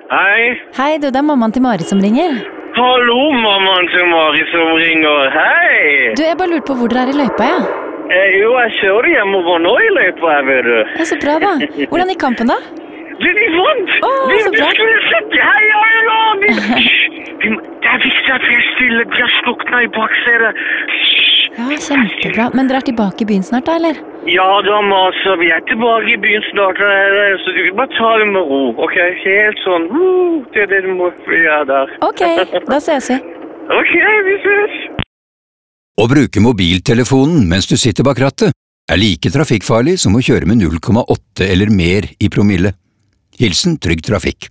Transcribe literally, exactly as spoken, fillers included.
Hei. Hei, du, det er mammaen til Mari som ringer. Hallo, mammaen til Mari som ringer. Hei. Du, jeg bare lurte på hvor dere er i løypa, ja. Eh, jo, jeg kjører hjemover nå i løypa, jeg vet du. Ja, så bra da. Hvordan gikk kampen da? Du, de vant! Åh, de, så bra. De skulle sette hei, Arla! De... de, det er viktig at vi er stille. De har slukna i baksetet. Ja, kjempebra. Men dere er tilbake i byen snart da, eller? Ja da, Masa. Vi er tilbake i byen snart. Så du kan bare ta det med ro, ok? Helt sånn. Uh, det er det du må vi er der. Ok, da ses vi. Ok, vi ses. Å bruke mobiltelefonen mens du sitter bak rattet er like trafikkfarlig som å kjøre med null komma åtte eller mer i promille. Hilsen Trygg Trafikk.